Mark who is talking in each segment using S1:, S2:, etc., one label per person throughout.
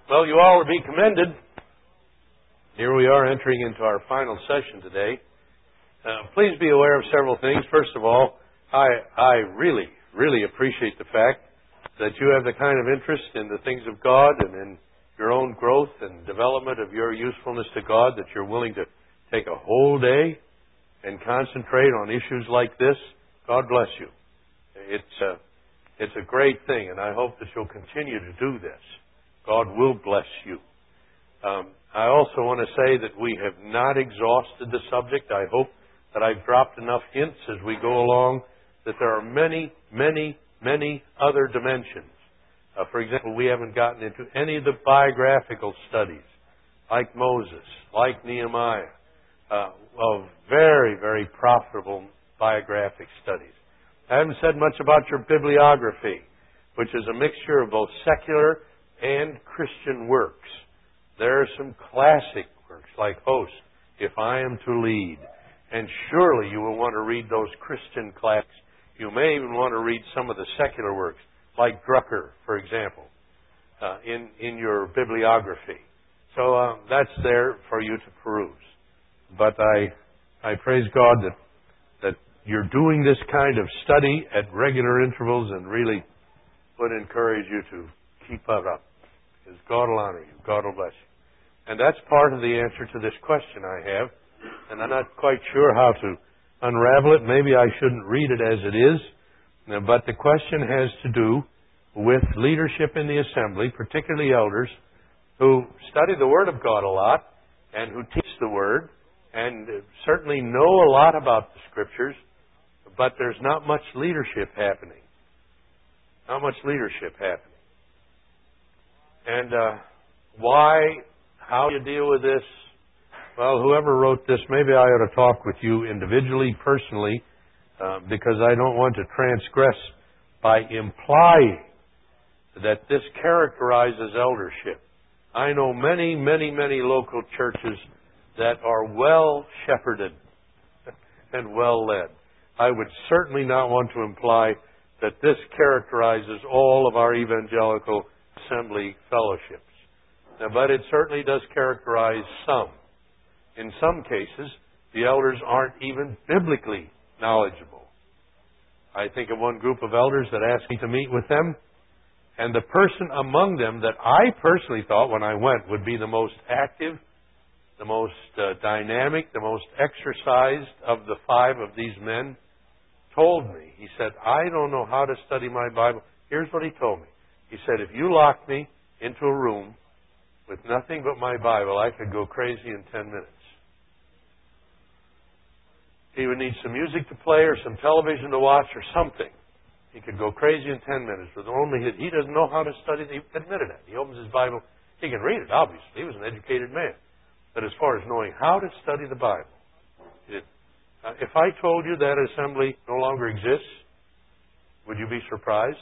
S1: Well, you all are be commended. Here we are entering into our final session today. Please be aware of several things. First of all, I really, really appreciate the fact that you have the kind of interest in the things of God and in your own growth and development of your usefulness to God, that you're willing to take a whole day and concentrate on issues like this. God bless you. It's a great thing, and I hope that you'll continue to do this. God will bless you. I also want to say that we have not exhausted the subject. I hope that I've dropped enough hints as we go along that there are many, many, many other dimensions. For example, we haven't gotten into any of the biographical studies, like Moses, like Nehemiah, of very, very profitable biographic studies. I haven't said much about your bibliography, which is a mixture of both secular and Christian works. There are some classic works like Host, If I Am to Lead, and surely you will want to read those Christian classics. You may even want to read some of the secular works, like Drucker, for example, in your bibliography. So that's there for you to peruse. But I praise God that you're doing this kind of study at regular intervals, and really would encourage you to keep that up. Because God will honor you. God will bless you. And that's part of the answer to this question I have. And I'm not quite sure how to unravel it. Maybe I shouldn't read it as it is. But the question has to do with leadership in the assembly, particularly elders, who study the Word of God a lot and who teach the Word and certainly know a lot about the Scriptures, but there's not much leadership happening. Not much leadership happening. And how you deal with this? Well, whoever wrote this, maybe I ought to talk with you individually, personally, because I don't want to transgress by implying that this characterizes eldership. I know many, many, many local churches that are well shepherded and well led. I would certainly not want to imply that this characterizes all of our evangelical assembly fellowships. But it certainly does characterize some. In some cases, the elders aren't even biblically knowledgeable. I think of one group of elders that asked me to meet with them, and the person among them that I personally thought when I went would be the most active, the most dynamic, the most exercised of the five of these men, told me, he said, I don't know how to study my Bible. Here's what he told me. He said, if you locked me into a room with nothing but my Bible, I could go crazy in 10 minutes. He would need some music to play or some television to watch or something. He could go crazy in 10 minutes. With only he doesn't know how to study. He admitted that. He opens his Bible. He can read it, obviously. He was an educated man. But as far as knowing how to study the Bible, if I told you that assembly no longer exists, would you be surprised?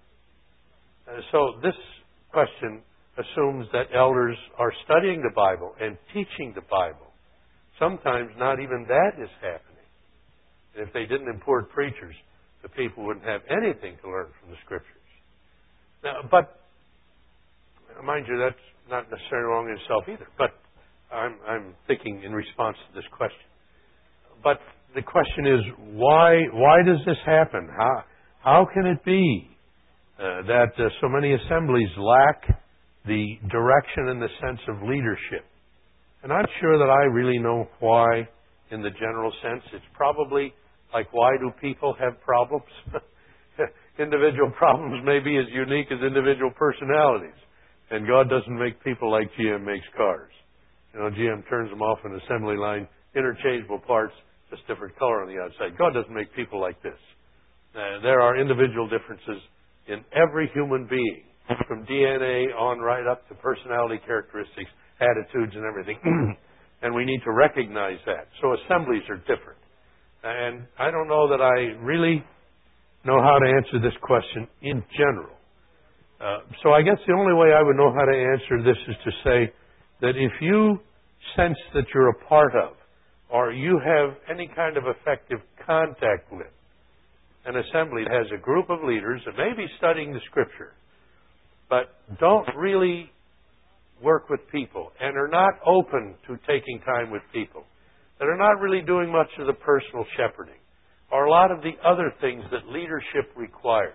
S1: So this question assumes that elders are studying the Bible and teaching the Bible. Sometimes not even that is happening. And if they didn't import preachers, the people wouldn't have anything to learn from the Scriptures. Now, but, mind you, that's not necessarily wrong in itself either. But I'm thinking in response to this question. But the question is, why does this happen? How can it be that so many assemblies lack the direction and the sense of leadership? And I'm sure that I really know why in the general sense. It's probably like, why do people have problems? Individual problems may be as unique as individual personalities. And God doesn't make people like GM makes cars. You know, GM turns them off an assembly line, interchangeable parts, just different color on the outside. God doesn't make people like this. There are individual differences in every human being, from DNA on right up to personality characteristics, attitudes and everything. And we need to recognize that. So assemblies are different. And I don't know that I really know how to answer this question in general. So I guess the only way I would know how to answer this is to say that if you sense that you're a part of, or you have any kind of effective contact with an assembly that has a group of leaders that may be studying the Scripture, but don't really work with people and are not open to taking time with people, that are not really doing much of the personal shepherding, or a lot of the other things that leadership requires,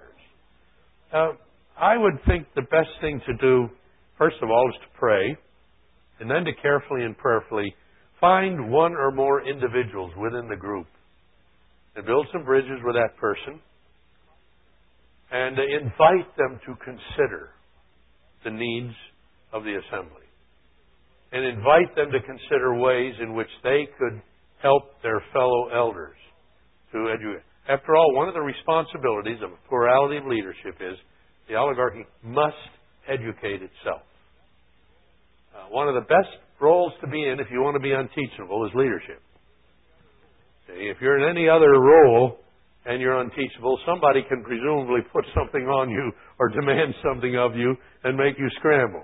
S1: I would think the best thing to do, first of all, is to pray, and then to carefully and prayerfully find one or more individuals within the group and build some bridges with that person and invite them to consider the needs of the assembly and invite them to consider ways in which they could help their fellow elders to educate. After all, one of the responsibilities of a plurality of leadership is the oligarchy must educate itself. One of the best roles to be in if you want to be unteachable is leadership. See, if you're in any other role and you're unteachable, somebody can presumably put something on you or demand something of you and make you scramble.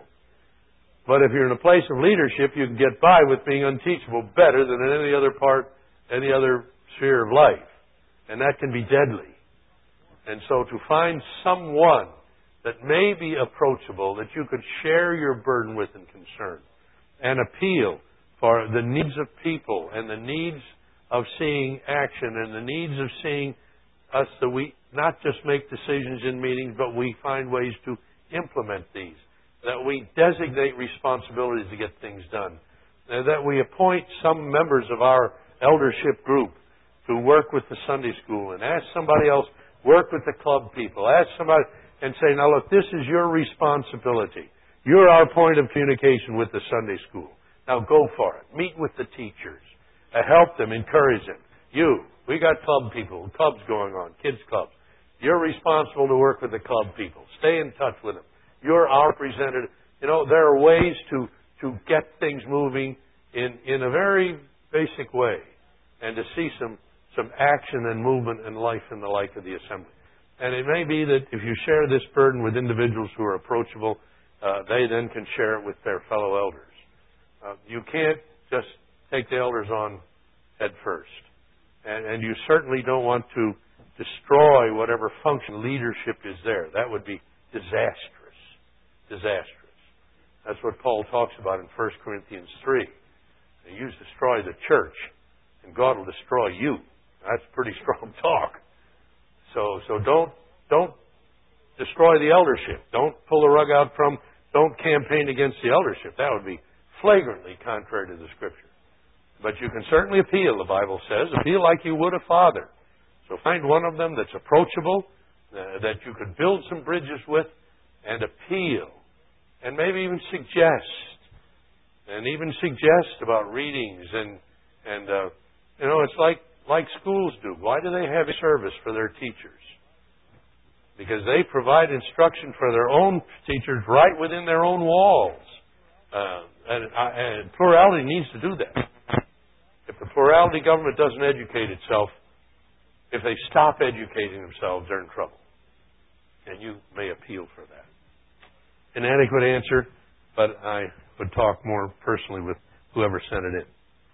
S1: But if you're in a place of leadership, you can get by with being unteachable better than in any other part, any other sphere of life. And that can be deadly. And so to find someone that may be approachable, that you could share your burden with and concern, and appeal for the needs of people and the needs of seeing action and the needs of seeing us, that we not just make decisions in meetings, but we find ways to implement these, that we designate responsibilities to get things done, and that we appoint some members of our eldership group to work with the Sunday school, and ask somebody else, work with the club people, ask somebody, and say, now look, this is your responsibility. You're our point of communication with the Sunday school. Now go for it. Meet with the teachers. Help them, encourage them. We got club people, clubs going on, kids clubs. You're responsible to work with the club people. Stay in touch with them. You're our representative. You know, there are ways to get things moving in a very basic way, and to see some action and movement and life in the like of the assembly. And it may be that if you share this burden with individuals who are approachable, they then can share it with their fellow elders. You can't just take the elders on head first. And you certainly don't want to destroy whatever function leadership is there. That would be disastrous. Disastrous. That's what Paul talks about in 1 Corinthians 3. You destroy the church, and God will destroy you. That's pretty strong talk. So don't destroy the eldership. Don't pull the rug out don't campaign against the eldership. That would be flagrantly contrary to the Scripture. But you can certainly appeal, the Bible says. Appeal like you would a father. So find one of them that's approachable, that you could build some bridges with, and appeal. And maybe even suggest. And even suggest about readings. And it's like schools do. Why do they have a service for their teachers? Because they provide instruction for their own teachers right within their own walls. And plurality needs to do that. If the plurality government doesn't educate itself, if they stop educating themselves, they're in trouble. And you may appeal for that. An adequate answer, but I would talk more personally with whoever sent it in.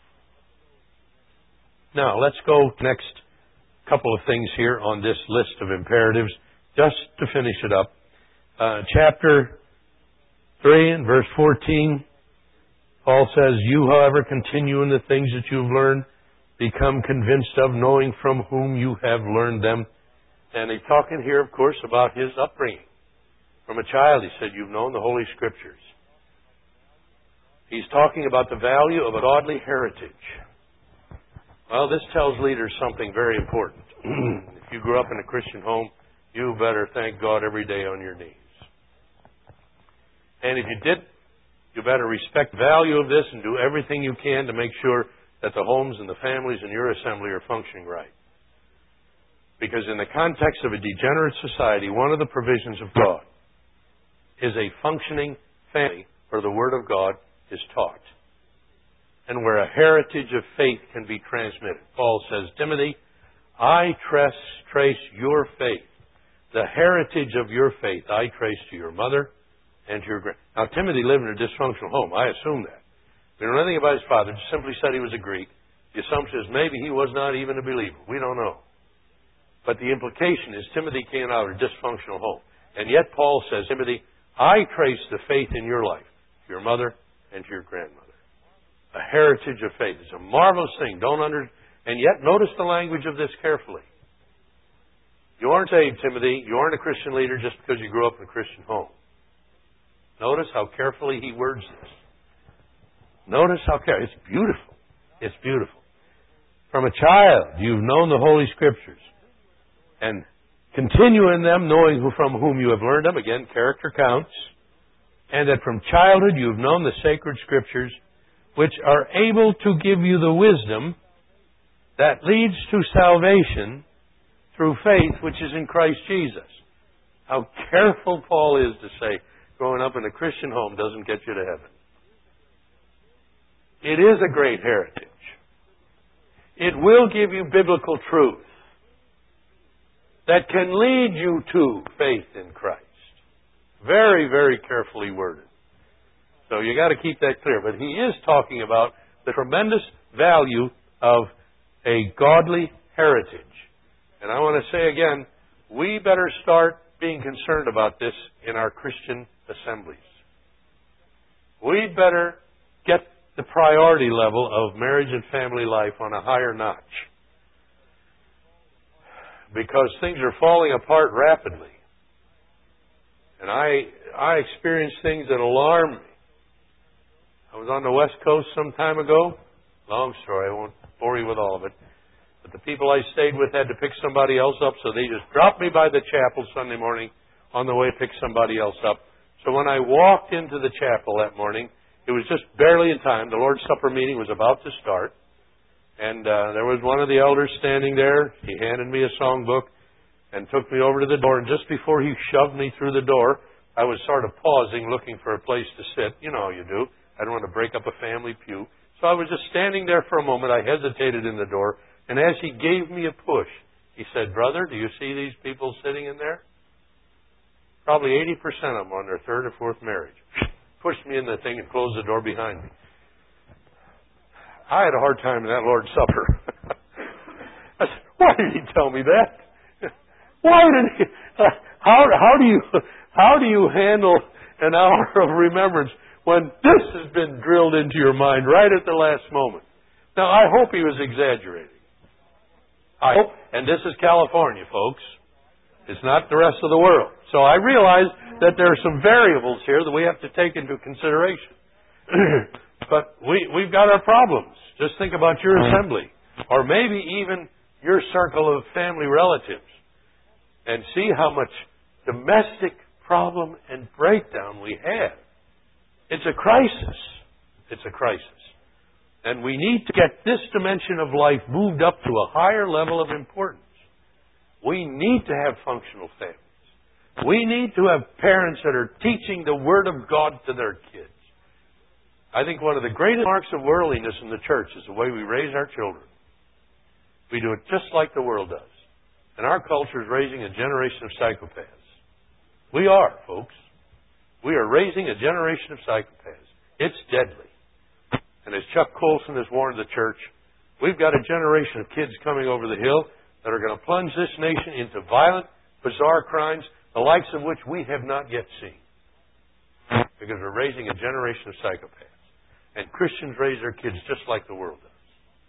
S1: Now, let's go next couple of things here on this list of imperatives, just to finish it up. Chapter 3 and verse 14, Paul says, you, however, continue in the things that you've learned, become convinced of, knowing from whom you have learned them. And he's talking here, of course, about his upbringing. From a child, he said, you've known the Holy Scriptures. He's talking about the value of a godly heritage. Well, this tells leaders something very important. If you grew up in a Christian home, you better thank God every day on your knees. And if you did, you better respect the value of this and do everything you can to make sure that the homes and the families in your assembly are functioning right. Because in the context of a degenerate society, one of the provisions of God is a functioning family where the Word of God is taught and where a heritage of faith can be transmitted. Paul says, Timothy, I trace your faith. The heritage of your faith I trace to your mother and to your grand. Now, Timothy lived in a dysfunctional home. I assume that. We don't know anything about his father. Just simply said he was a Greek. The assumption is maybe he was not even a believer. We don't know. But the implication is Timothy came out of a dysfunctional home. And yet Paul says, Timothy, I trace the faith in your life to your mother, and to your grandmother. A heritage of faith. It's a marvelous thing. And yet, notice the language of this carefully. You aren't saved, Timothy. You aren't a Christian leader just because you grew up in a Christian home. Notice how carefully he words this. Notice how carefully. It's beautiful. It's beautiful. From a child, you've known the Holy Scriptures. And continue in them, knowing from whom you have learned them. Again, character counts. And that from childhood you've known the sacred Scriptures, which are able to give you the wisdom that leads to salvation through faith which is in Christ Jesus. How careful Paul is to say, growing up in a Christian home doesn't get you to heaven. It is a great heritage. It will give you biblical truth that can lead you to faith in Christ. Very, very carefully worded. So you got to keep that clear. But he is talking about the tremendous value of a godly heritage. And I want to say again, we better start being concerned about this in our Christian assemblies. We'd better get the priority level of marriage and family life on a higher notch. Because things are falling apart rapidly. And I experience things that alarm me. I was on the West Coast some time ago. Long story, I won't bore you with all of it. But the people I stayed with had to pick somebody else up, so they just dropped me by the chapel Sunday morning on the way to pick somebody else up. So when I walked into the chapel that morning, it was just barely in time. The Lord's Supper meeting was about to start. And there was one of the elders standing there. He handed me a songbook and took me over to the door. And just before he shoved me through the door, I was sort of pausing, looking for a place to sit. You know how you do. I don't want to break up a family pew. So I was just standing there for a moment. I hesitated in the door. And as he gave me a push, he said, "Brother, do you see these people sitting in there? Probably 80% of them on their third or fourth marriage." Pushed me in the thing and closed the door behind me. I had a hard time in that Lord's Supper. I said, "Why did he tell me that? Why did he? How do you handle an hour of remembrance when this has been drilled into your mind right at the last moment?" Now, I hope he was exaggerating. I hope, and this is California, folks. It's not the rest of the world. So I realize that there are some variables here that we have to take into consideration. But we've got our problems. Just think about your assembly, or maybe even your circle of family relatives, and see how much domestic problem and breakdown we have. It's a crisis. It's a crisis. And we need to get this dimension of life moved up to a higher level of importance. We need to have functional families. We need to have parents that are teaching the Word of God to their kids. I think one of the greatest marks of worldliness in the church is the way we raise our children. We do it just like the world does. And our culture is raising a generation of psychopaths. We are, folks. We are raising a generation of psychopaths. It's deadly. And as Chuck Colson has warned the church, we've got a generation of kids coming over the hill that are going to plunge this nation into violent, bizarre crimes, the likes of which we have not yet seen. Because we're raising a generation of psychopaths. And Christians raise their kids just like the world does.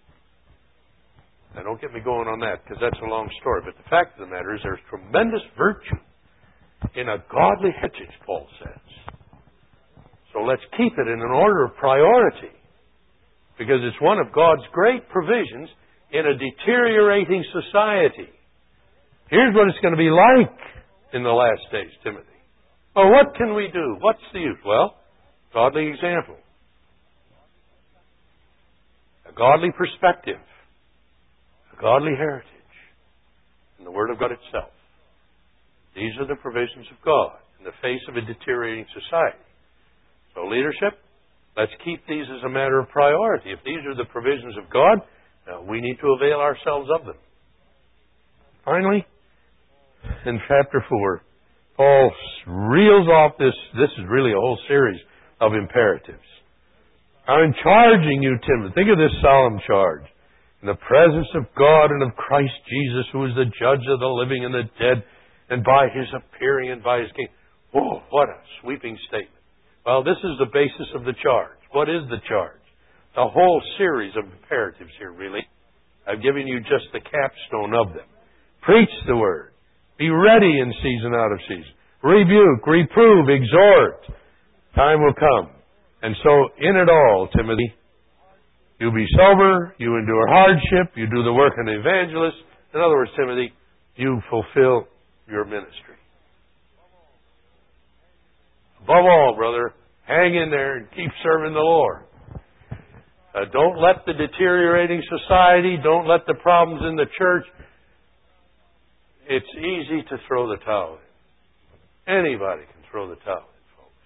S1: Now, don't get me going on that, because that's a long story. But the fact of the matter is there's tremendous virtue in a godly heritage, Paul says. So let's keep it in an order of priority, because it's one of God's great provisions in a deteriorating society. Here's what it's going to be like in the last days, Timothy. Well, what can we do? What's the use? Well, godly example. A godly perspective. A godly heritage. And the Word of God itself. These are the provisions of God in the face of a deteriorating society. So leadership, let's keep these as a matter of priority. If these are the provisions of God, we need to avail ourselves of them. Finally, in chapter 4, Paul reels off this. This is really a whole series of imperatives. I'm charging you, Timothy. Think of this solemn charge. In the presence of God and of Christ Jesus, who is the judge of the living and the dead, and by His appearing and by His kingdom. Whoa, what a sweeping statement. Well, this is the basis of the charge. What is the charge? The whole series of imperatives here, really. I've given you just the capstone of them. Preach the Word. Be ready in season, out of season. Rebuke, reprove, exhort. Time will come. And so, in it all, Timothy, you be sober, you endure hardship, you do the work of an evangelist. In other words, Timothy, you fulfill your ministry. Above all, brother, hang in there and keep serving the Lord. Don't let the deteriorating society, don't let the problems in the church. It's easy to throw the towel in. Anybody can throw the towel in, folks.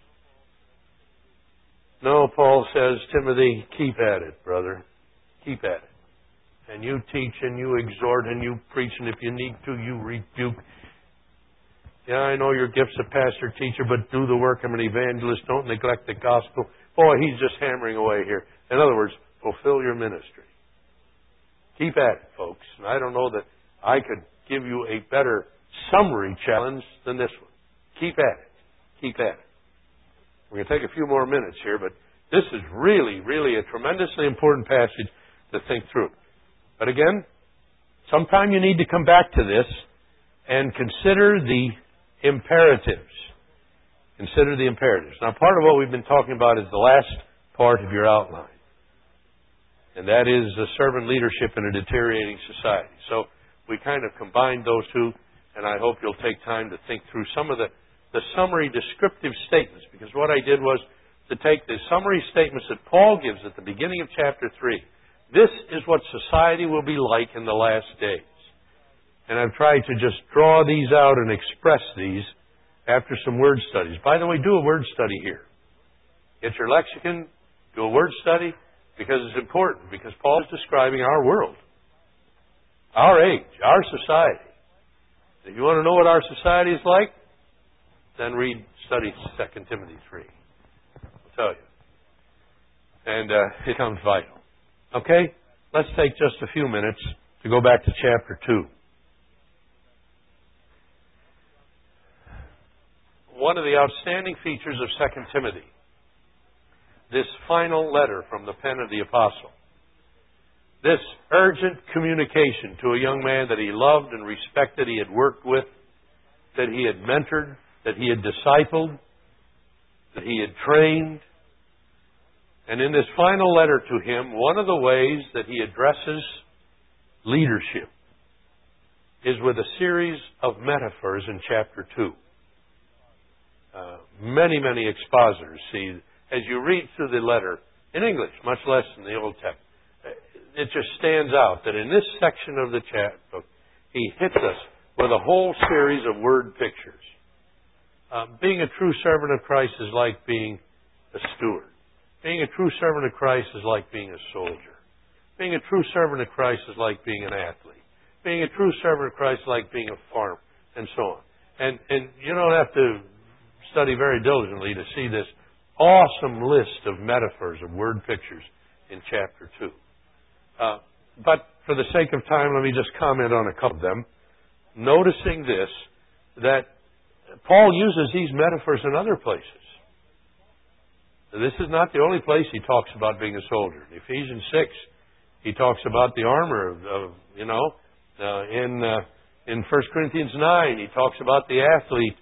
S1: No, Paul says, Timothy, keep at it, brother. Keep at it. And you teach and you exhort and you preach, and if you need to, you rebuke. Yeah, I know your gift's a pastor, teacher, but do the work of an evangelist. Don't neglect the gospel. Boy, he's just hammering away here. In other words, fulfill your ministry. Keep at it, folks. And I don't know that I could give you a better summary challenge than this one. Keep at it. Keep at it. We're going to take a few more minutes here, but this is really, really a tremendously important passage to think through. But again, sometime you need to come back to this and consider the imperatives. Consider the imperatives. Now, part of what we've been talking about is the last part of your outline. And that is servant leadership in a deteriorating society. So we kind of combined those two, and I hope you'll take time to think through some of the summary descriptive statements, because what I did was to take the summary statements that Paul gives at the beginning of chapter 3. This is what society will be like in the last days. And I've tried to just draw these out and express these after some word studies. By the way, do a word study here. Get your lexicon, do a word study, because it's important, because Paul is describing our world, our age, our society. If you want to know what our society is like, then study 2 Timothy 3. I'll tell you. And it becomes vital. Okay? Let's take just a few minutes to go back to chapter 2. One of the outstanding features of 2 Timothy, this final letter from the pen of the apostle, this urgent communication to a young man that he loved and respected, he had worked with, that he had mentored, that he had discipled, that he had trained. And in this final letter to him, one of the ways that he addresses leadership is with a series of metaphors in chapter 2. Many expositors see, as you read through the letter, in English, much less in the Old Text, it just stands out that in this section of the book, he hits us with a whole series of word pictures. Being a true servant of Christ is like being a steward. Being a true servant of Christ is like being a soldier. Being a true servant of Christ is like being an athlete. Being a true servant of Christ is like being a farmer, and so on. And you don't have to study very diligently to see this awesome list of metaphors, of word pictures in chapter 2. But for the sake of time, let me just comment on a couple of them. Noticing this, that Paul uses these metaphors in other places. This is not the only place he talks about being a soldier. In Ephesians 6, he talks about the armor in 1 Corinthians 9, he talks about the athlete.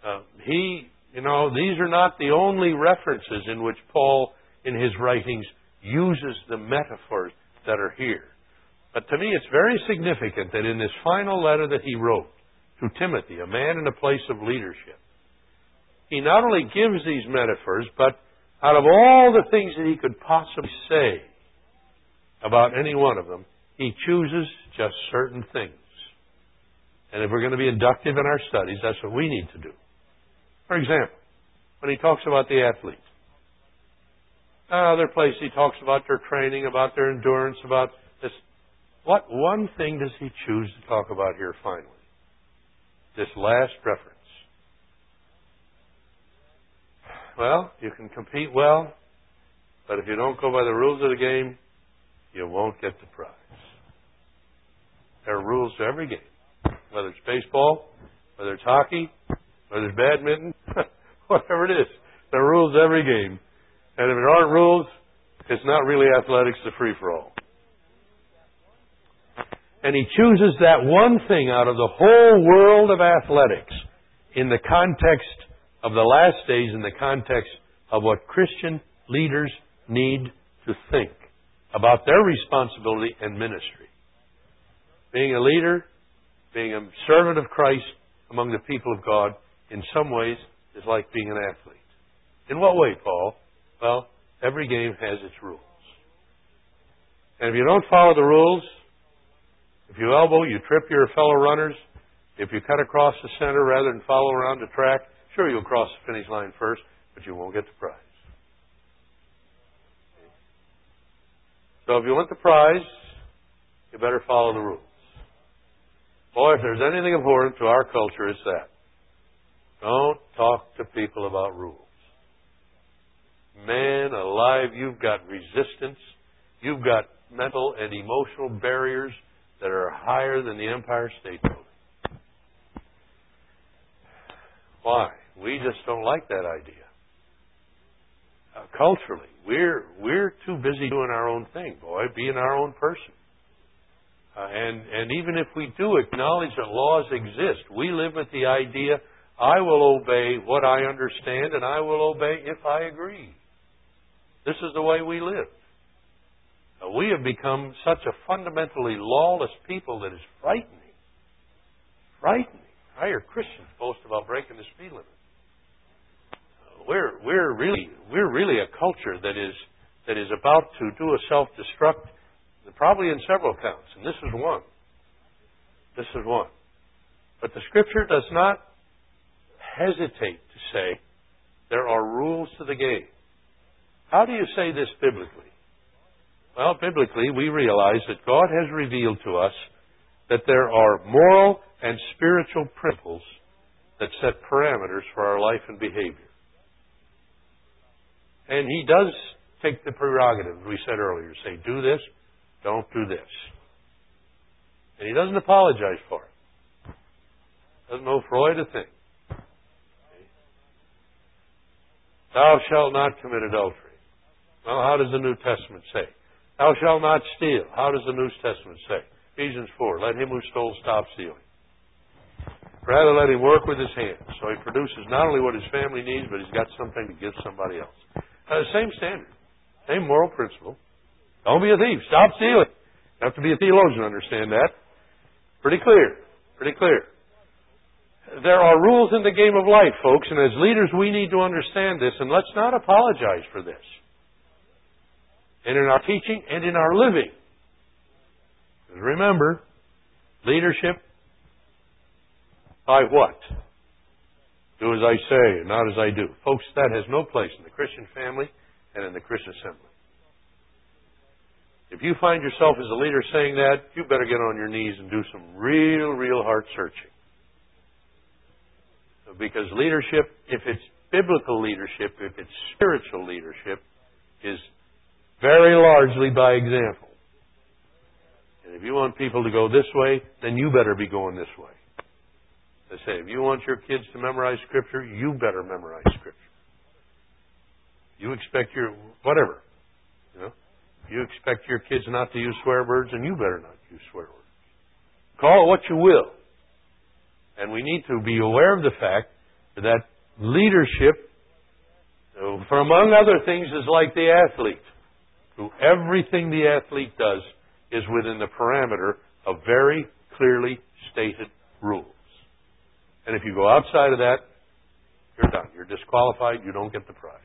S1: These are not the only references in which Paul, in his writings, uses the metaphors that are here. But to me, it's very significant that in this final letter that he wrote to Timothy, a man in a place of leadership, he not only gives these metaphors, but out of all the things that he could possibly say about any one of them, he chooses just certain things. And if we're going to be inductive in our studies, that's what we need to do. For example, when he talks about the athlete, other place he talks about their training, about their endurance, about this. What one thing does he choose to talk about here finally? This last reference. Well, you can compete well, but if you don't go by the rules of the game, you won't get the prize. There are rules to every game, whether it's baseball, whether it's hockey, whether it's badminton, whatever it is. There are rules to every game. And if there aren't rules, it's not really athletics, it's a free-for-all. And he chooses that one thing out of the whole world of athletics in the context of the last days, in the context of what Christian leaders need to think about their responsibility and ministry. Being a leader, being a servant of Christ among the people of God, in some ways, is like being an athlete. In what way, Paul? Well, every game has its rules. And if you don't follow the rules, if you elbow, you trip your fellow runners, if you cut across the center rather than follow around the track, sure, you'll cross the finish line first, but you won't get the prize. So if you want the prize, you better follow the rules. Boy, if there's anything abhorrent to our culture, it's that. Don't talk to people about rules. Man alive, you've got resistance. You've got mental and emotional barriers that are higher than the Empire State Building. Why? We just don't like that idea. Culturally, we're too busy doing our own thing, boy, being our own person. And even if we do acknowledge that laws exist, we live with the idea, I will obey what I understand, and I will obey if I agree. This is the way we live. We have become such a fundamentally lawless people that is frightening. Frightening. I hear Christians boast about breaking the speed limit. We're really a culture that is about to do a self-destruct, probably in several counts, and this is one. This is one. But the Scripture does not hesitate to say there are rules to the game. How do you say this biblically? Well, biblically, we realize that God has revealed to us that there are moral and spiritual principles that set parameters for our life and behavior. And He does take the prerogative, we said earlier, say, do this, don't do this. And He doesn't apologize for it. Doesn't owe Freud a thing. Thou shalt not commit adultery. Well, how does the New Testament say? Thou shalt not steal. How does the New Testament say? Ephesians 4, let him who stole stop stealing. Rather, let him work with his hands, so he produces not only what his family needs, but he's got something to give somebody else. Same standard, same moral principle. Don't be a thief. Stop stealing. You have to be a theologian to understand that. Pretty clear. Pretty clear. There are rules in the game of life, folks, and as leaders we need to understand this, and let's not apologize for this. And in our teaching and in our living. Remember, leadership by what? Do as I say, not as I do. Folks, that has no place in the Christian family and in the Christian assembly. If you find yourself as a leader saying that, you better get on your knees and do some real heart searching. Because leadership, if it's biblical leadership, if it's spiritual leadership, is very largely by example. And if you want people to go this way, then you better be going this way. They say, if you want your kids to memorize Scripture, you better memorize Scripture. You expect your, whatever, you expect your kids not to use swear words, and you better not use swear words. Call it what you will. And we need to be aware of the fact that leadership, for among other things, is like the athlete. Everything the athlete does is within the parameter of very clearly stated rules. And if you go outside of that, you're done. You're disqualified. You don't get the prize.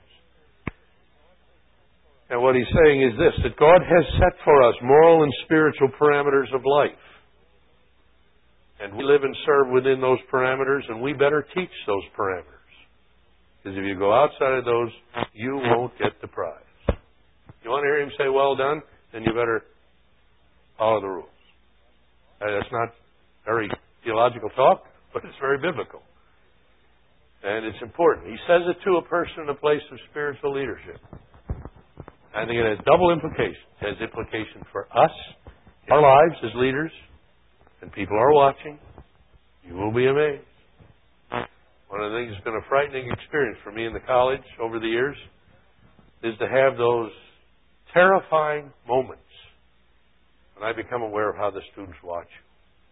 S1: And what he's saying is this, that God has set for us moral and spiritual parameters of life. And we live and serve within those parameters, and we better teach those parameters. Because if you go outside of those, you won't get the prize. You want to hear him say, well done, then you better follow the rules. That's not very theological talk, but it's very biblical. And it's important. He says it to a person in a place of spiritual leadership. I think it has double implications. It has implications for us, in our lives as leaders, and people are watching. You will be amazed. One of the things that's been a frightening experience for me in the college over the years is to have those terrifying moments when I become aware of how the students watch you.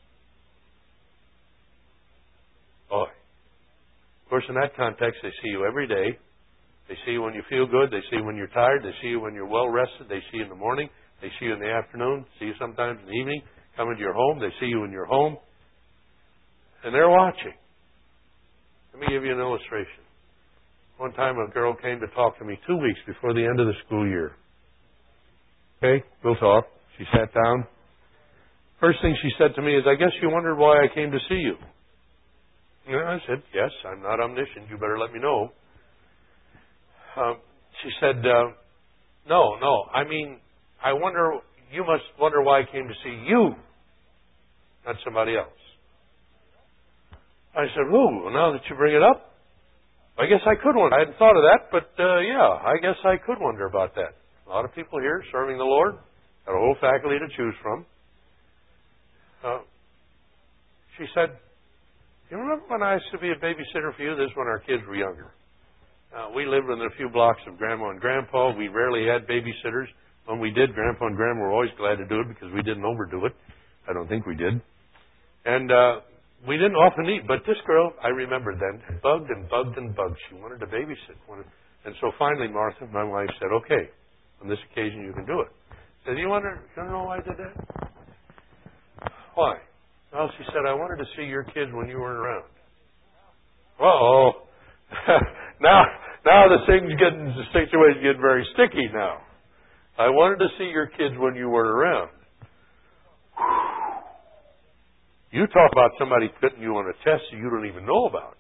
S1: Boy. Of course, in that context, they see you every day. They see you when you feel good. They see you when you're tired. They see you when you're well rested. They see you in the morning. They see you in the afternoon. See you sometimes in the evening. Come into your home. They see you in your home. And they're watching. Let me give you an illustration. One time a girl came to talk to me 2 weeks before the end of the school year. Okay, we'll talk. She sat down. First thing she said to me is, I guess you wondered why I came to see you. And I said, yes, I'm not omniscient. You better let me know. She said, no. I mean, you must wonder why I came to see you, not somebody else. I said, well, now that you bring it up, I guess I could wonder. I hadn't thought of that, but yeah, I guess I could wonder about that. A lot of people here serving the Lord, got a whole faculty to choose from. She said, you remember when I used to be a babysitter for you? This is when our kids were younger. We lived within a few blocks of Grandma and Grandpa. We rarely had babysitters. When we did, Grandpa and Grandma were always glad to do it because we didn't overdo it. I don't think we did. And we didn't often eat. But this girl, I remember then, bugged and bugged and bugged. She wanted to babysit. And so finally, Martha, my wife, said, okay, on this occasion you can do it. I said, you know why I did that? Why? Well, she said, I wanted to see your kids when you weren't around. Uh-oh. Now the situation getting very sticky now. I wanted to see your kids when you weren't around. You talk about somebody putting you on a test that you don't even know about.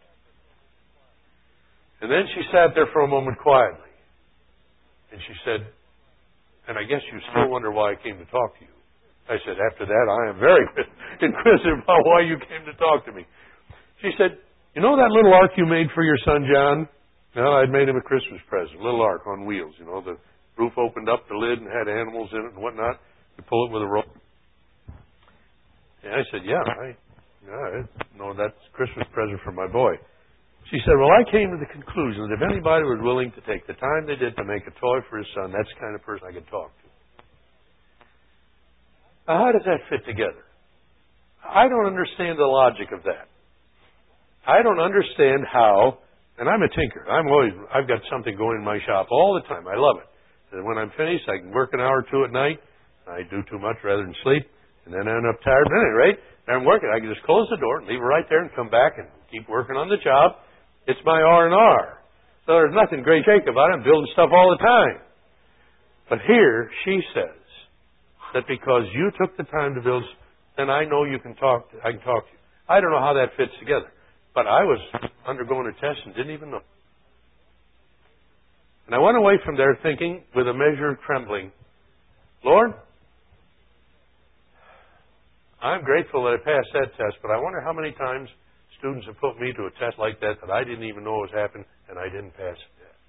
S1: And then she sat there for a moment quietly. And she said, and I guess you still wonder why I came to talk to you. I said, after that, I am very inquisitive about why you came to talk to me. She said, you know that little ark you made for your son, John? Well, I'd made him a Christmas present, a little ark on wheels. You know, the roof opened up, the lid, and had animals in it and whatnot. You pull it with a rope. And I said, yeah, I know that's a Christmas present for my boy. She said, well, I came to the conclusion that if anybody was willing to take the time they did to make a toy for his son, that's the kind of person I could talk to. Now, how does that fit together? I don't understand the logic of that. I don't understand how, and I'm a tinker. I've got something going in my shop all the time. I love it. And when I'm finished, I can work an hour or two at night. I do too much rather than sleep. And then I end up tired. But at any rate, I'm working. I can just close the door and leave it right there and come back and keep working on the job. It's my R&R. So there's nothing great shake about it. I'm building stuff all the time. But here, she says that because you took the time to build, then I know I can talk to you. I don't know how that fits together. But I was undergoing a test and didn't even know. And I went away from there thinking, with a measure of trembling, Lord, I'm grateful that I passed that test, but I wonder how many times students have put me to a test like that I didn't even know was happening, and I didn't pass the test.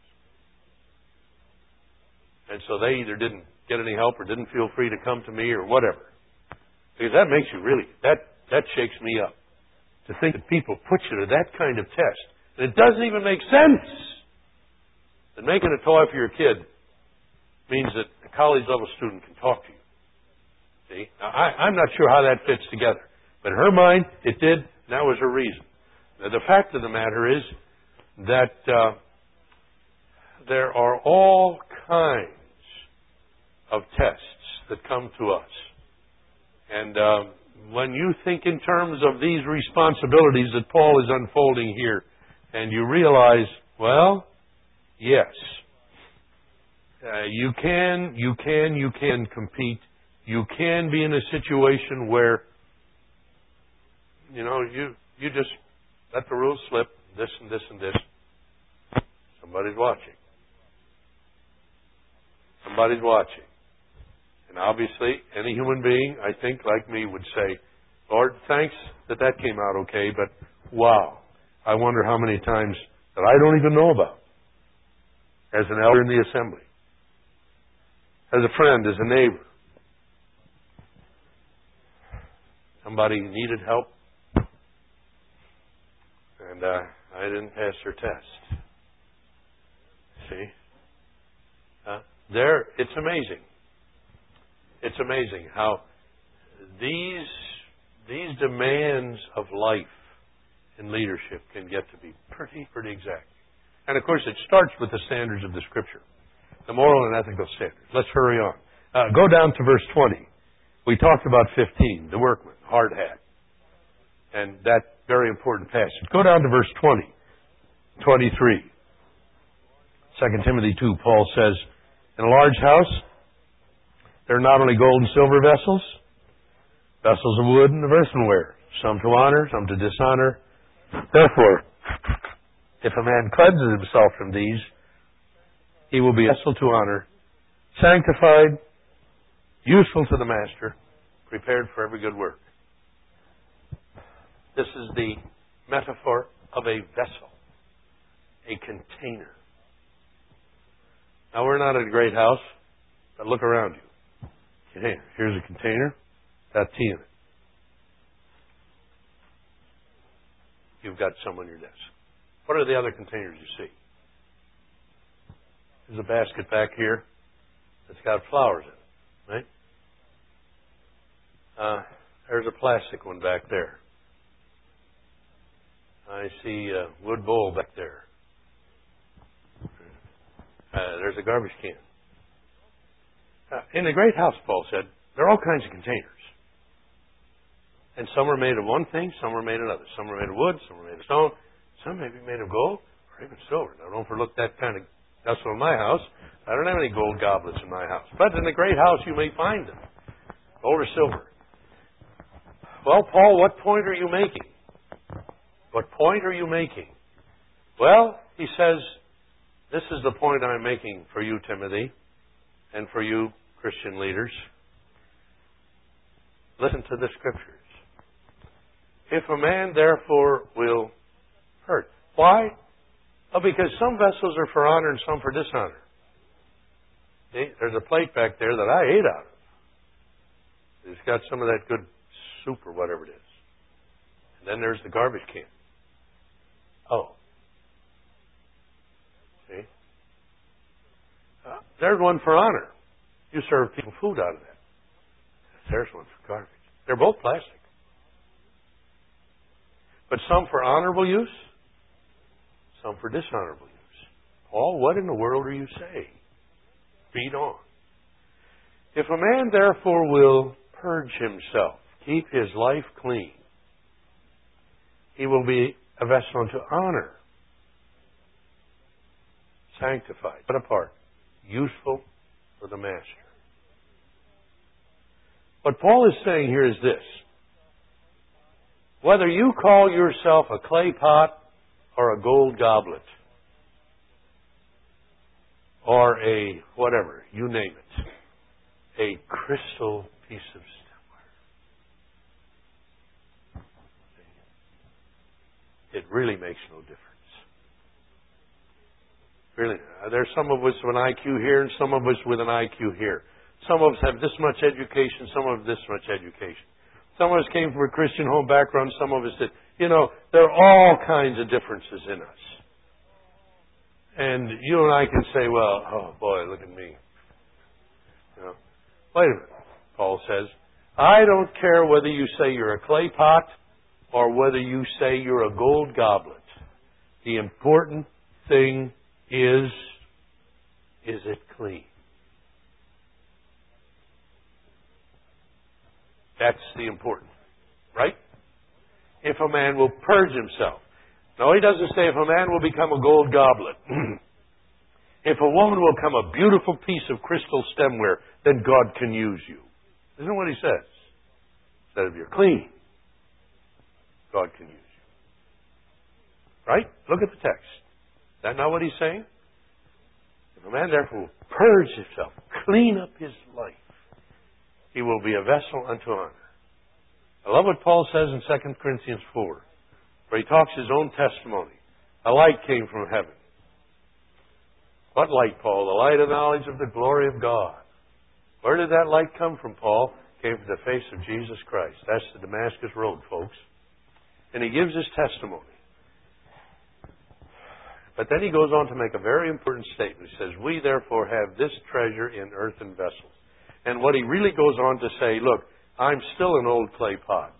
S1: And so they either didn't get any help or didn't feel free to come to me or whatever. Because that makes you really, that shakes me up. To think that people put you to that kind of test. And it doesn't even make sense. That making a toy for your kid means that a college-level student can talk to you. See? Now, I'm not sure how that fits together. But in her mind, it did, and that was her reason. Now, the fact of the matter is that there are all kinds of tests that come to us. And when you think in terms of these responsibilities that Paul is unfolding here, and you realize, well, yes, you can compete. You can be in a situation where, you just let the rules slip, this and this and this. Somebody's watching. Somebody's watching. And obviously, any human being, I think, like me, would say, Lord, thanks that came out okay, but wow, I wonder how many times that I don't even know about as an elder in the assembly, as a friend, as a neighbor. Somebody needed help, and I I didn't pass her test. See? It's amazing. It's amazing how these demands of life in leadership can get to be pretty exact. And of course, it starts with the standards of the Scripture, the moral and ethical standards. Let's hurry on. Go down to verse 20. We talked about 15, the workman, hard hat, and that very important passage. Go down to verse 20, 23. 2 Timothy 2, Paul says, in a large house, there are not only gold and silver vessels of wood and of earthenware, some to honor, some to dishonor. Therefore, if a man cleanses himself from these, he will be a vessel to honor, sanctified, useful to the master, prepared for every good work. This is the metaphor of a vessel, a container. Now, we're not in a great house, but look around you. Container. Here's a container. Got tea in it. You've got some on your desk. What are the other containers you see? There's a basket back here that's got flowers in it, right? There's a plastic one back there. I see a wood bowl back there. There's a garbage can. In a great house, Paul said, there are all kinds of containers. And some are made of one thing, some are made of another. Some are made of wood, some are made of stone, some may be made of gold or even silver. Now, don't overlook that kind of vessel in my house. I don't have any gold goblets in my house. But in a great house, you may find them. Gold or silver. Well, Paul, what point are you making? What point are you making? Well, he says, this is the point I'm making for you, Timothy, and for you, Christian leaders. Listen to the Scriptures. If a man, therefore, will hurt. Why? Well, because some vessels are for honor and some for dishonor. See, there's a plate back there that I ate out of. It's got some of that good soup or whatever it is. And then there's the garbage can. Oh. See? There's one for honor. You serve people food out of that. There's one for garbage. They're both plastic. But some for honorable use, some for dishonorable use. Paul, what in the world are you saying? Read on. If a man therefore will purge himself, keep his life clean, he will be a vessel unto honor, sanctified, set apart, useful for the master. What Paul is saying here is this. Whether you call yourself a clay pot or a gold goblet or a whatever, you name it, a crystal piece of stemware, it really makes no difference. Really, there's some of us with an IQ here and some of us with an IQ here. Some of us have this much education, some of us this much education. Some of us came from a Christian home background, some of us did. You know, there are all kinds of differences in us. And you and I can say, well, oh boy, look at me. You know, wait a minute, Paul says. I don't care whether you say you're a clay pot or whether you say you're a gold goblet. The important thing is it clean? That's the important, right? If a man will purge himself. No, he doesn't say if a man will become a gold goblet. If a woman will become a beautiful piece of crystal stemware, then God can use you. Isn't what he says? He said if you're clean, God can use you. Right? Look at the text. Is that not what he's saying? If a man therefore will purge himself, clean up his life, he will be a vessel unto honor. I love what Paul says in 2 Corinthians 4, where he talks his own testimony. A light came from heaven. What light, Paul? The light of knowledge of the glory of God. Where did that light come from, Paul? It came from the face of Jesus Christ. That's the Damascus Road, folks. And he gives his testimony. But then he goes on to make a very important statement. He says, we therefore have this treasure in earthen vessels. And what he really goes on to say, look, I'm still an old clay pot.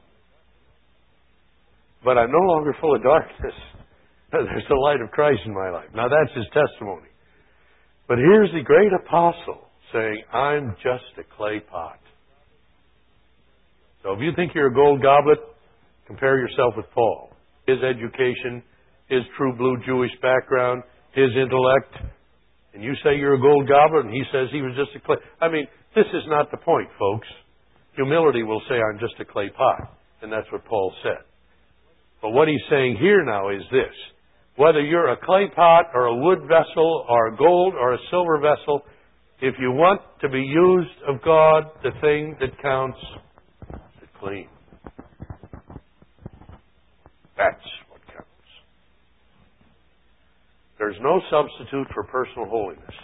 S1: But I'm no longer full of darkness. There's the light of Christ in my life. Now that's his testimony. But here's the great apostle saying, I'm just a clay pot. So if you think you're a gold goblet, compare yourself with Paul. His education, his true blue Jewish background, his intellect, and you say you're a gold goblet, and he says he was just a clay. I mean, this is not the point, folks. Humility will say, I'm just a clay pot. And that's what Paul said. But what he's saying here now is this. Whether you're a clay pot or a wood vessel or a gold or a silver vessel, if you want to be used of God, the thing that counts is clean. That's what counts. There's no substitute for personal holiness.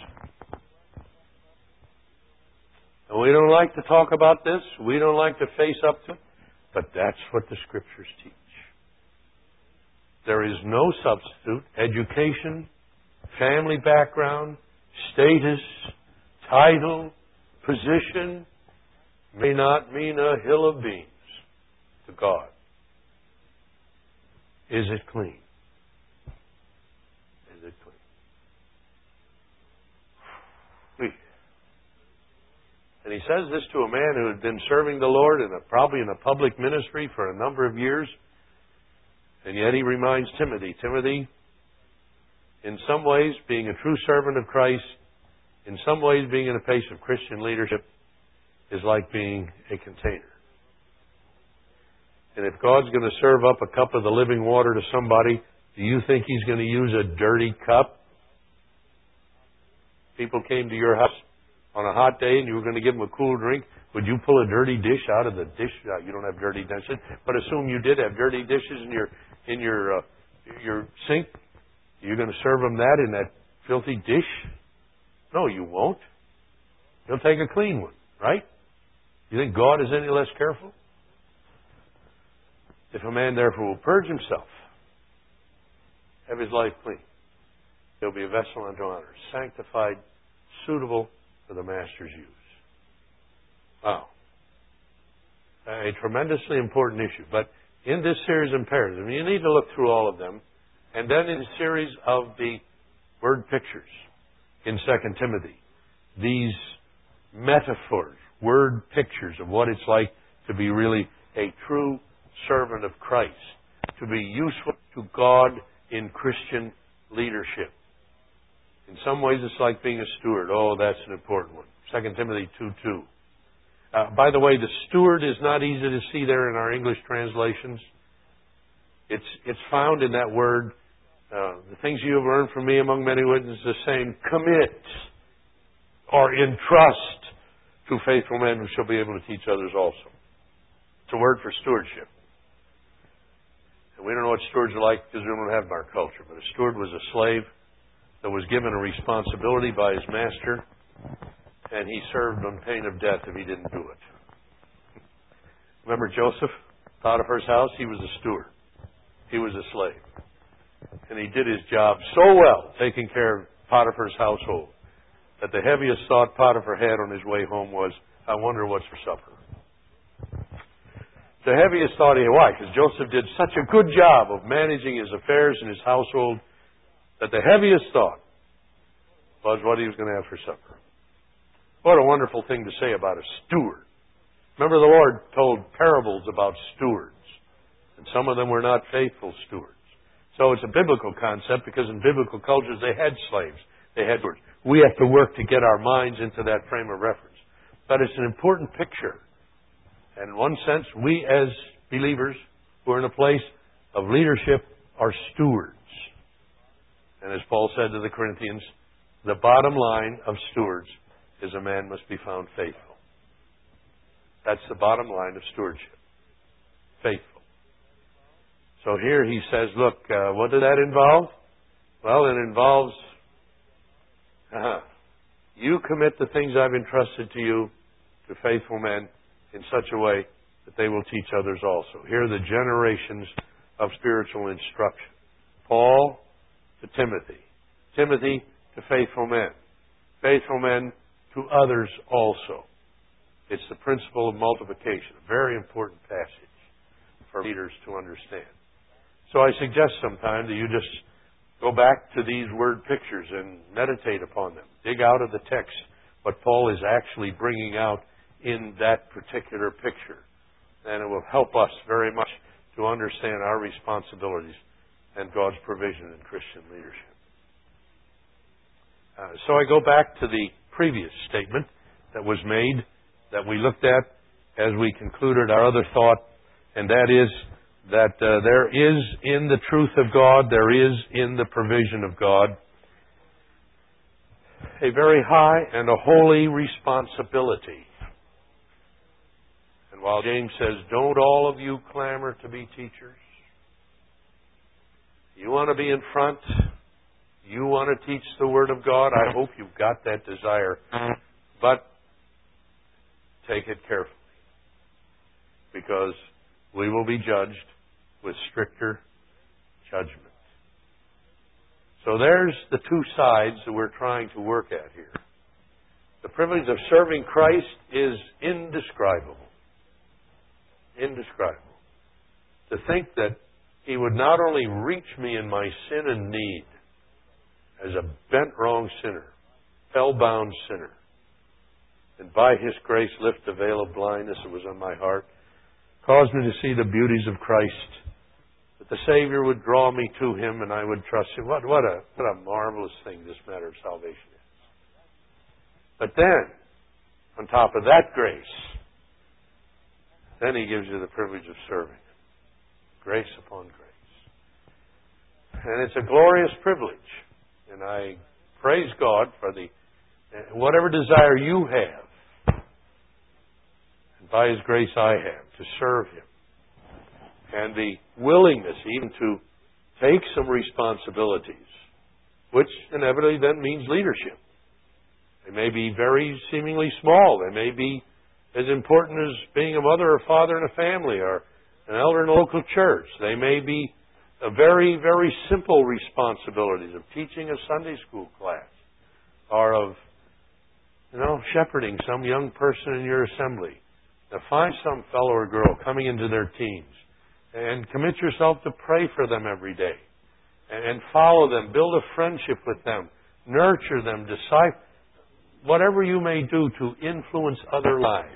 S1: And we don't like to talk about this. We don't like to face up to it. But that's what the Scriptures teach. There is no substitute. Education, family background, status, title, position may not mean a hill of beans to God. Is it clean? Is it clean? And he says this to a man who had been serving the Lord probably in a public ministry for a number of years. And yet he reminds Timothy, Timothy, in some ways being a true servant of Christ, in some ways being in a place of Christian leadership is like being a container. And if God's going to serve up a cup of the living water to somebody, do you think He's going to use a dirty cup? People came to your house on a hot day and you were going to give them a cool drink. Would you pull a dirty dish out of the dish? You don't have dirty dishes, but assume you did have dirty dishes in your sink. You're going to serve them that in that filthy dish? No, you won't. You'll take a clean one, right? You think God is any less careful? If a man therefore will purge himself, have his life clean, he'll be a vessel unto honor, sanctified, suitable for the Master's use. Wow. A tremendously important issue. But in this series of imperatives, you need to look through all of them. And then in a series of the word pictures in 2 Timothy, these metaphors, word pictures of what it's like to be really a true servant of Christ, to be useful to God in Christian leadership. In some ways it's like being a steward. Oh, that's an important one. 2 Timothy 2:2. By the way, the steward is not easy to see there in our English translations. It's found in that word, the things you have learned from me among many witnesses, the same, commit or entrust to faithful men who shall be able to teach others also. It's a word for stewardship. And we don't know what stewards are like because we don't have them in our culture. But a steward was a slave that was given a responsibility by his master, and he served on pain of death if he didn't do it. Remember Joseph, Potiphar's house? He was a steward. He was a slave. And he did his job so well, taking care of Potiphar's household, that the heaviest thought Potiphar had on his way home was, I wonder what's for supper. The heaviest thought he had. Why? Because Joseph did such a good job of managing his affairs and his household that the heaviest thought was what he was going to have for supper. What a wonderful thing to say about a steward. Remember, the Lord told parables about stewards, and some of them were not faithful stewards. So it's a biblical concept because in biblical cultures they had slaves. They had stewards. We have to work to get our minds into that frame of reference. But it's an important picture. And in one sense, we as believers who are in a place of leadership are stewards. And as Paul said to the Corinthians, the bottom line of stewards is a man must be found faithful. That's the bottom line of stewardship. Faithful. So here he says, look, what did that involve? Well, it involves you commit the things I've entrusted to you to faithful men in such a way that they will teach others also. Here are the generations of spiritual instruction. Paul to Timothy, Timothy to faithful men to others also. It's the principle of multiplication, a very important passage for leaders to understand. So I suggest sometime that you just go back to these word pictures and meditate upon them. Dig out of the text what Paul is actually bringing out in that particular picture. And it will help us very much to understand our responsibilities and God's provision in Christian leadership. So I go back to the previous statement that was made, that we looked at as we concluded our other thought, and that is that there is in the truth of God, there is in the provision of God, a very high and a holy responsibility. And while James says, don't all of you clamor to be teachers? You want to be in front? You want to teach the Word of God? I hope you've got that desire. But take it carefully, because we will be judged with stricter judgment. So there's the two sides that we're trying to work at here. The privilege of serving Christ is indescribable. Indescribable. To think that He would not only reach me in my sin and need as a bent wrong sinner, hell-bound sinner, and by His grace lift the veil of blindness that was on my heart, cause me to see the beauties of Christ, that the Savior would draw me to Him and I would trust Him. What a marvelous thing this matter of salvation is. But then, on top of that grace, then He gives you the privilege of serving Him. Grace upon grace. And it's a glorious privilege. And I praise God for whatever desire you have, and by His grace I have, to serve Him. And the willingness even to take some responsibilities, which inevitably then means leadership. They may be very seemingly small. They may be as important as being a mother or father in a family or an elder in a local church. They may be very, very simple responsibilities of teaching a Sunday school class or of, shepherding some young person in your assembly. Now find some fellow or girl coming into their teens and commit yourself to pray for them every day and follow them, build a friendship with them, nurture them, disciple, whatever you may do to influence other lives.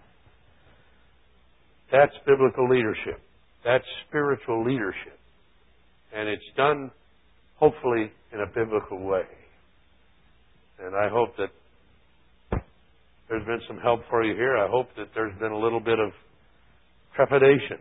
S1: That's biblical leadership. That's spiritual leadership. And it's done, hopefully, in a biblical way. And I hope that there's been some help for you here. I hope that there's been a little bit of trepidation.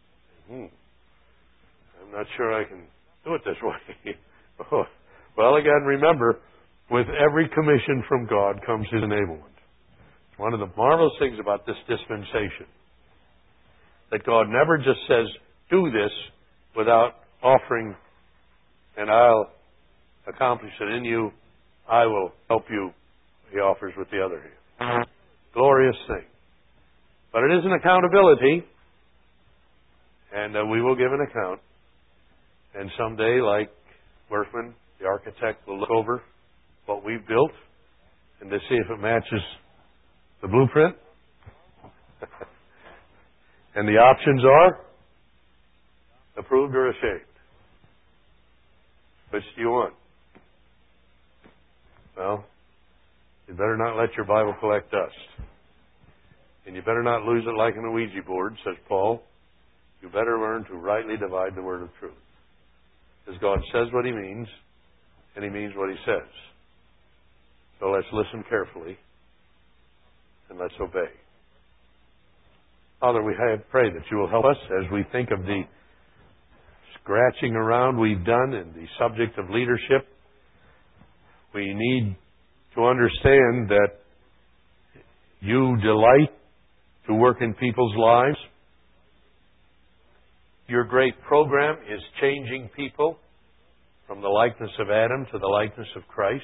S1: I'm not sure I can do it this way. Well, again, remember, with every commission from God comes His enablement. One of the marvelous things about this dispensation, that God never just says, do this, without offering, and I'll accomplish it in you, I will help you, He offers with the other hand. Glorious thing. But it is an accountability, and we will give an account. And someday, like Workman, the architect, will look over what we've built and to see if it matches the blueprint. And the options are approved or ashamed. Which do you want? Well, you better not let your Bible collect dust. And you better not lose it like an Ouija board, says Paul. You better learn to rightly divide the word of truth. Because God says what He means, and He means what He says. So let's listen carefully, and let's obey. Father, we pray that You will help us as we think of the scratching around we've done in the subject of leadership. We need to understand that You delight to work in people's lives. Your great program is changing people from the likeness of Adam to the likeness of Christ.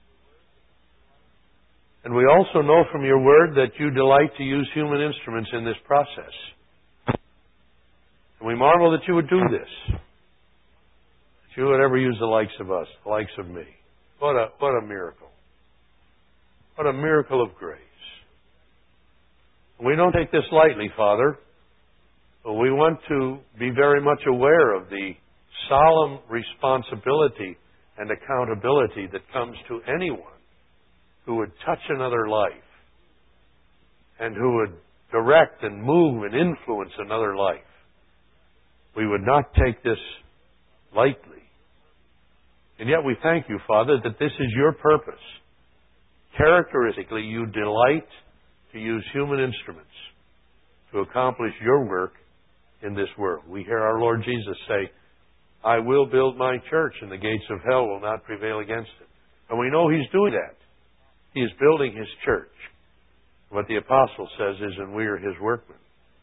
S1: And we also know from Your Word that You delight to use human instruments in this process. And we marvel that You would do this. That You would ever use the likes of us, the likes of me. What a miracle. What a miracle of grace. We don't take this lightly, Father, but we want to be very much aware of the solemn responsibility and accountability that comes to anyone who would touch another life and who would direct and move and influence another life. We would not take this lightly. And yet we thank you, Father, that this is your purpose. Characteristically, you delight to use human instruments to accomplish your work in this world. We hear our Lord Jesus say, I will build my church and the gates of hell will not prevail against it. And we know He's doing that. He is building His church. What the apostle says is, and we are His workmen.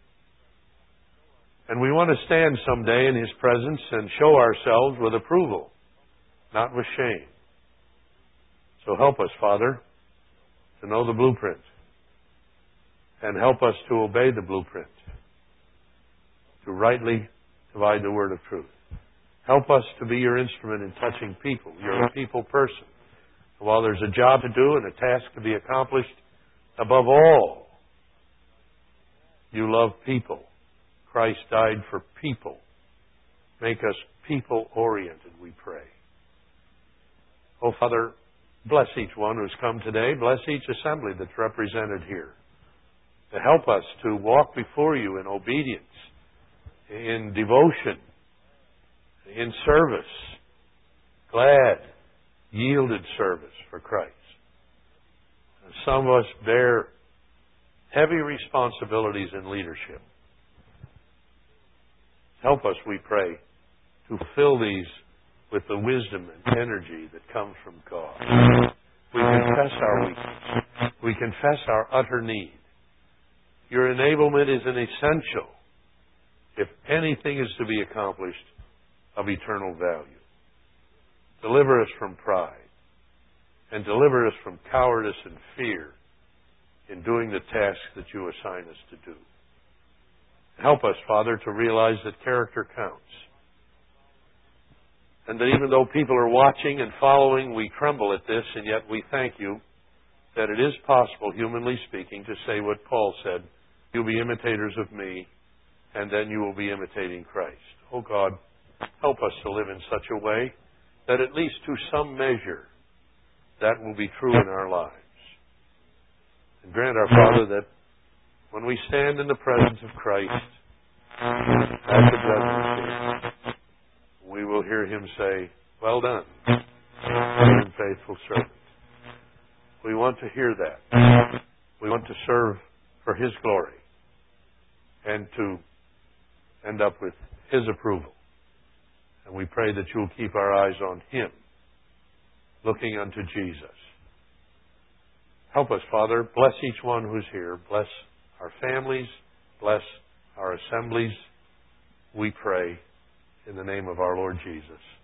S1: And we want to stand someday in His presence and show ourselves with approval, not with shame. So help us, Father, to know the blueprint. And help us to obey the blueprint. To rightly divide the word of truth. Help us to be your instrument in touching people. You're a people person. And while there's a job to do and a task to be accomplished, above all, you love people. Christ died for people. Make us people-oriented, we pray. Oh, Father, bless each one who's come today. Bless each assembly that's represented here. To help us to walk before you in obedience, in devotion, in service, glad, yielded service for Christ. Some of us bear heavy responsibilities in leadership. Help us, we pray, to fill these with the wisdom and energy that comes from God. We confess our weakness. We confess our utter need. Your enablement is an essential if anything is to be accomplished of eternal value. Deliver us from pride and deliver us from cowardice and fear in doing the tasks that you assign us to do. Help us, Father, to realize that character counts. And that even though people are watching and following, we tremble at this, and yet we thank you that it is possible, humanly speaking, to say what Paul said, you'll be imitators of me, and then you will be imitating Christ. Oh God, help us to live in such a way that at least to some measure that will be true in our lives. And grant our Father that when we stand in the presence of Christ at the judgment seat, we will hear Him say, well done, good and faithful servant. We want to hear that. We want to serve for His glory and to end up with His approval. And we pray that you'll keep our eyes on Him, looking unto Jesus. Help us, Father. Bless each one who's here. Bless our families. Bless our assemblies. We pray in the name of our Lord Jesus.